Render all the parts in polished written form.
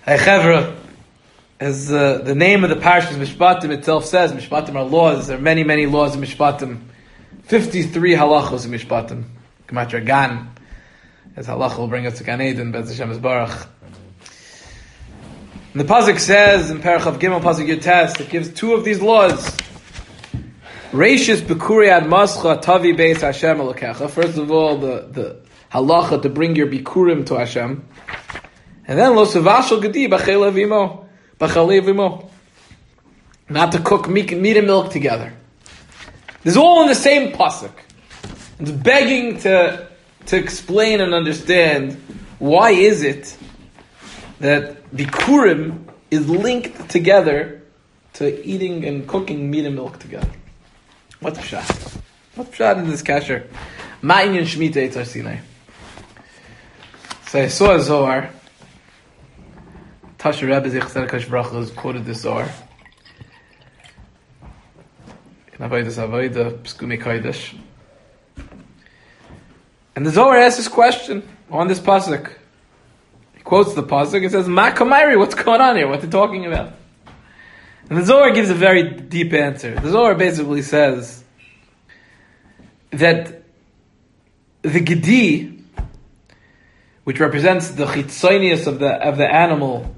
Hey Chevra, as the name of the parashas Mishpatim itself says, Mishpatim are laws. There are many, many laws in Mishpatim. 53 halachos in Mishpatim. Gematra Gan, as halach will bring us to Gan Eden, Bez Hashem Baruch. And the pasuk says in Parachav Gimel pasuk Yud Tes, it gives two of these laws. Reishis Bikuri Ad Mascha Tavi Beis Hashem Elokecha. First of all, the halacha to bring your bikurim to Hashem. And then lo sevashal gedi b'chalev imo, not to cook meat and milk together. This is all in the same pasuk. It's begging to explain and understand why is it that bikurim is linked together to eating and cooking meat and milk together. What's pshat? What's pshat in this kasher? Ma'inyan shmita Eitzar Sinai. So I saw a Zohar. Tasha Rebbe Zichzer Kash Bracha has quoted this Zohar. In Avodas Avodah, Pskumi Kodesh. And the Zohar asks this question on this pasuk. He quotes the pasuk. He says, Ma Kamairi, what's going on here? What are they talking about? And the Zohar gives a very deep answer. The Zohar basically says that the Gedi, which represents the chitzonius of the animal,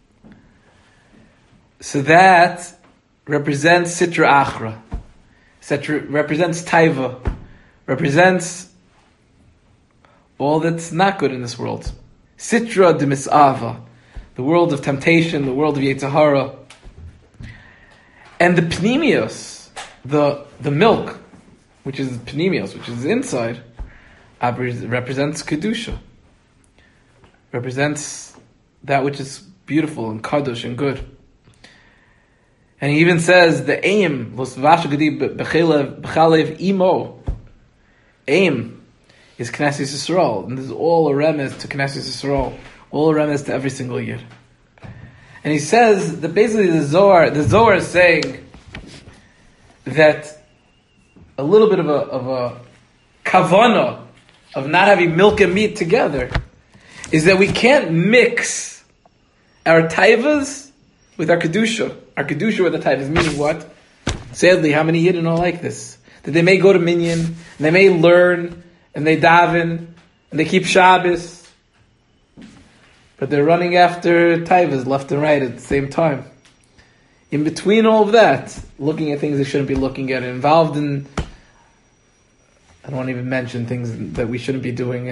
so that represents Sitra Achra. Sitra represents Taiva. Represents all that's not good in this world. Sitra de Misava. The world of temptation, the world of Yetzer Hara. And the Pnimios, the milk, which is Pnimios, which is inside, represents Kedusha. Represents that which is beautiful and Kadosh and good. And he even says the aim, b'chalev imo, aim is Knesset Yisrael, and this is all a remez to Knesset Yisrael, all a remez to every single year. And he says that basically the Zohar is saying that a little bit of a kavana of not having milk and meat together is that we can't mix our taivas with our kedusha. Our kedusha with the taivas, meaning what? Sadly, how many Yidden are like this? That they may go to minyan, and they may learn, and they daven, and they keep Shabbos, but they're running after taivas left and right at the same time. In between all of that, looking at things they shouldn't be looking at, involved in, I don't want to even mention things that we shouldn't be doing,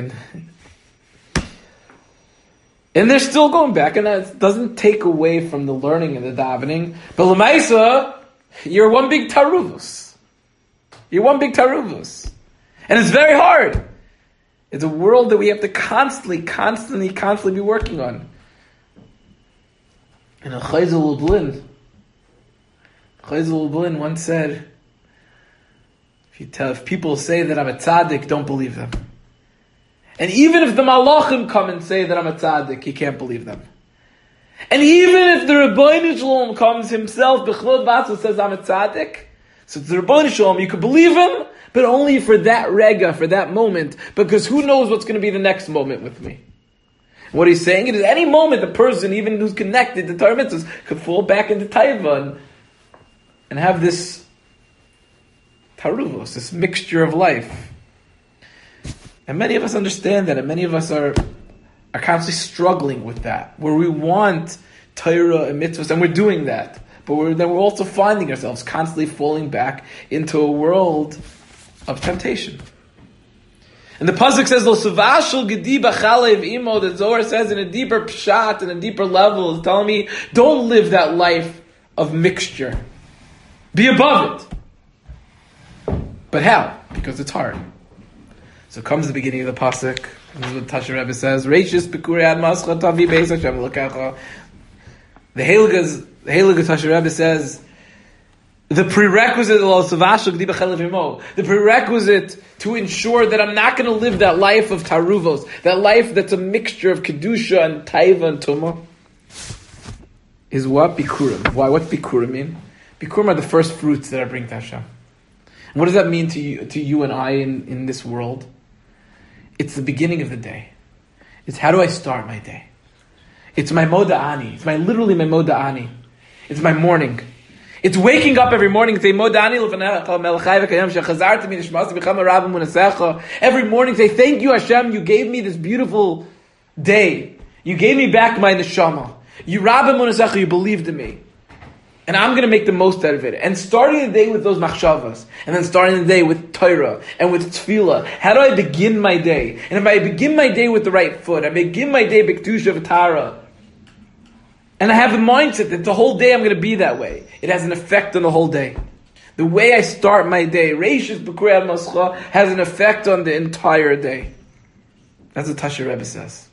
and they're still going back, and that doesn't take away from the learning and the davening. But l'maisa, you're one big taruvus. You're one big taruvus. And it's very hard. It's a world that we have to constantly be working on. And Chayzel Lublin once said, if people say that I'm a tzaddik, don't believe them. And even if the malachim come and say that I'm a tzaddik, he can't believe them. And even if the Rebbeinu Shalom comes himself, B'chlod Vatzah says I'm a tzaddik, so it's the Rebbeinu Shalom, you could believe him, but only for that rega, for that moment, because who knows what's going to be the next moment with me. And what he's saying is, any moment the person, even who's connected to Torah mitzvahs, could fall back into taiva and have this taruvos, this mixture of life. And many of us understand that, and many of us are constantly struggling with that, where we want Torah and mitzvahs, and we're doing that, but we're also finding ourselves constantly falling back into a world of temptation. And the pasuk says, "Lo sevashal gedi b'chalev imo." The Zohar says in a deeper pshat, in a deeper level, is telling me, don't live that life of mixture. Be above it. But how? Because it's hard. So comes the beginning of the pasuk. This is what Tasha Rebbe says. Reishis b'kurei ad mascha tavi beis Hashem l'kacha. The Heilige Tasha Rebbe says the prerequisite to ensure that I'm not going to live that life of taruvos, that life that's a mixture of kedusha and taiva and tumah, is what? Bikurim. Why? What's bikurim mean? Bikurim are the first fruits that I bring to Hashem. And what does that mean to you and I in this world? It's the beginning of the day. It's how do I start my day? It's my moda'ani. It's literally my moda'ani. It's my morning. It's waking up every morning and say, Moda'ani every morning say, thank you Hashem, you gave me this beautiful day. You gave me back my neshama. You Rabbi Munasecha, you believed in me. And I'm going to make the most out of it. And starting the day with those machshavas, and then starting the day with Torah, and with tefillah. How do I begin my day? And if I begin my day with the right foot, I begin my day b'kedusha v'tara, and I have the mindset that the whole day I'm going to be that way, it has an effect on the whole day. The way I start my day, Reishis B'kurei Mascha, has an effect on the entire day. That's what Tasha Rebbe says.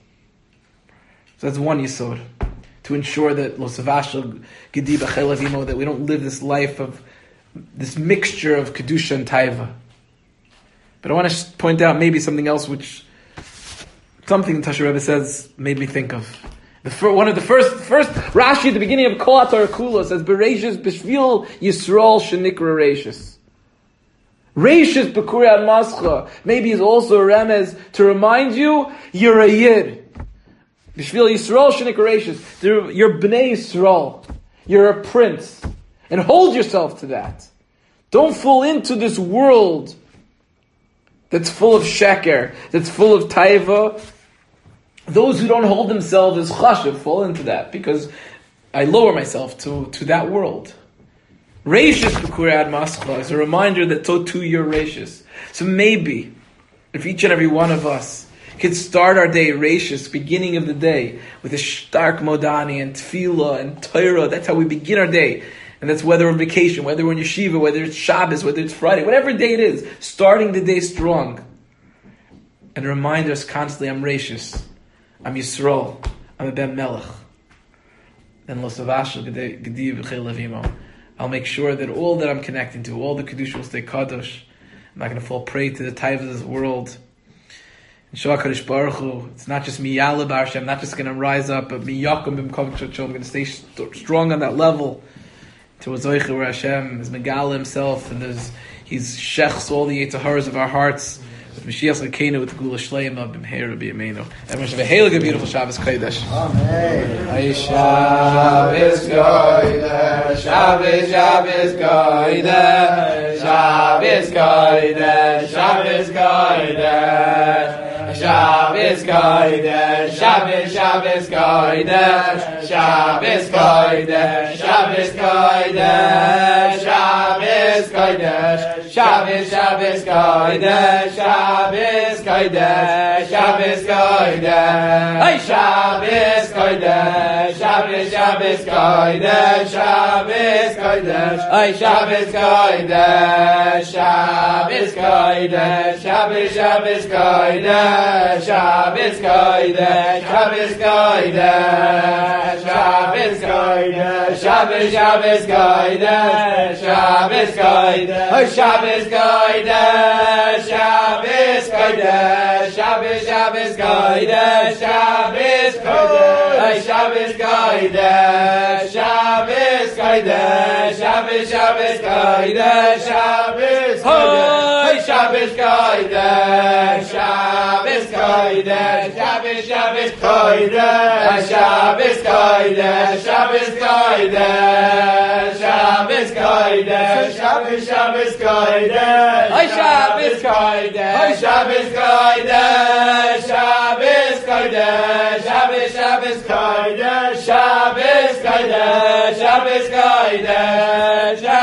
So that's one yisod. To ensure that Lo Savashal Gedi B'chei Levimo, that we don't live this life of this mixture of Kedusha and Taiva. But I want to point out maybe something else which something Tasha Rebbe says made me think of. One of the first Rashi at the beginning of Kol HaTorah Kula says, Bereishis B'shvil Yisrael Shenikra Reishis. Reishis B'kurei Mascha maybe is also a remez to remind you, you're a Yid. B'shvil Yisrael Shenikra Reishis. You're Bnei Yisrael. You're a prince. And hold yourself to that. Don't fall into this world that's full of sheker, that's full of taiva. Those who don't hold themselves as chashiv fall into that, because I lower myself to that world. Reishis b'kurei mascha is a reminder that so too you're reishis. So maybe, if each and every one of us could start our day reishis, beginning of the day, with a stark modani and tefillah and Torah, that's how we begin our day. And that's whether on vacation, whether we're in yeshiva, whether it's Shabbos, whether it's Friday, whatever day it is, starting the day strong. And remind us constantly, I'm reishis. I'm Yisrael. I'm a Ben Melech. Then Lo Savashal Gedi B'chei Levimo. I'll make sure that all that I'm connecting to, all the Kedusha will stay Kadosh. I'm not going to fall prey to the types of this world. And Shua Kadosh Baruch Hu, it's not just me Yaleh Bar Hashem, I'm not just going to rise up, but me Yakum B'mkov Kshacho, I'm going to stay strong on that level. To a Zoiche where Hashem is Megala himself, and he's shechs all the Yetzaharas of our hearts. With Mashiach Lekenu, with Gula Shleima, B'mheira B'yameinu. Everyone should have a heilige, beautiful Shabbos Kodesh. Amen. Ay Shabbos Kodesh, Shabbos, Shabbos Kodesh, Shabbos Kodesh, Shabbos Kodesh. Shabbos Kodesh, Shabbos, Shabbos Kodesh, Shabbos Kodesh, Shabbos Kodesh, Shabbos Kodesh, Shabbos, Shabbos Kodesh, Shabbos Kodesh, Shabbos Kodesh, Ay Shabbos Kodesh, Shabbos, Shabbos Kodesh, Shabbos Kodesh, Ay Shabbos Kodesh, Shabbos Kodesh, Shabbos, Shabbos Kodesh. Shabbos Kodesh, Shabbos Kodesh, Shabbos Kodesh, Shabbos, Shabbos Kodesh, Shabbos Kodesh, oh Shabbos Kodesh, Shabbos Kodesh, Shabbos, Shabbos Kodesh, Shabbos Kodesh, Shabbos Kodesh, Shabbos Kodesh, Shabbos, Shabbos Kodesh, Shabbos Kodesh, Shabbos Kodesh, Shabbos Kodesh, Shabbos, Shabbos Kodesh, Shabbos Kodesh, Shabbos Kodesh, Shabbos Kodesh, Shabbos, Shabbos Kodesh, oh Shabbos Kodesh, oh Shabbos Kodesh, Shabbos Kodesh, Shabbos, Shabbos Kodesh, Shabbos Kodesh, Shabbos Kodesh,